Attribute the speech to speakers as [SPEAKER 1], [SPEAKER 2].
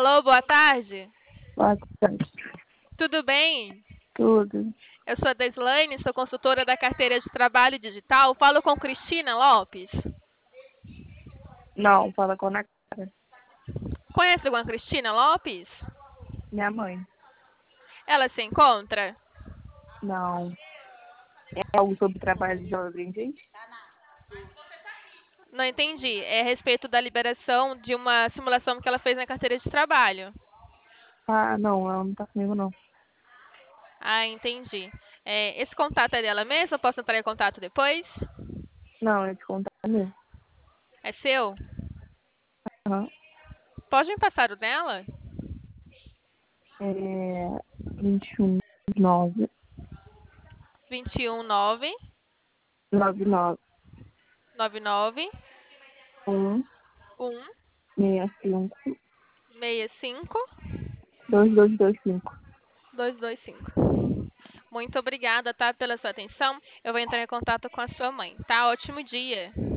[SPEAKER 1] Alô, boa tarde.
[SPEAKER 2] Boa tarde.
[SPEAKER 1] Tudo bem?
[SPEAKER 2] Tudo.
[SPEAKER 1] Eu sou a Deslane, sou consultora da carteira de trabalho digital. Falo com Cristina Lopes.
[SPEAKER 2] Não, fala com a Ana Clara.
[SPEAKER 1] Conhece alguma Cristina Lopes?
[SPEAKER 2] Minha mãe.
[SPEAKER 1] Ela se encontra?
[SPEAKER 2] Não. É algo sobre trabalho de ordem, gente?
[SPEAKER 1] Não entendi. É a respeito da liberação de uma simulação que ela fez na carteira de trabalho.
[SPEAKER 2] Ah, não, ela não tá comigo, não.
[SPEAKER 1] Ah, entendi. Esse contato é dela mesma? Eu posso entrar em contato depois?
[SPEAKER 2] Não, eu te contar mesmo.
[SPEAKER 1] É seu?
[SPEAKER 2] Aham.
[SPEAKER 1] Pode me passar o dela?
[SPEAKER 2] É 21 9
[SPEAKER 1] 21 9
[SPEAKER 2] 99
[SPEAKER 1] 99
[SPEAKER 2] 1
[SPEAKER 1] 1
[SPEAKER 2] 65
[SPEAKER 1] 65
[SPEAKER 2] 2225.
[SPEAKER 1] 225. Muito obrigada, tá, pela sua atenção. Eu vou entrar em contato com a sua mãe, tá? Ótimo dia.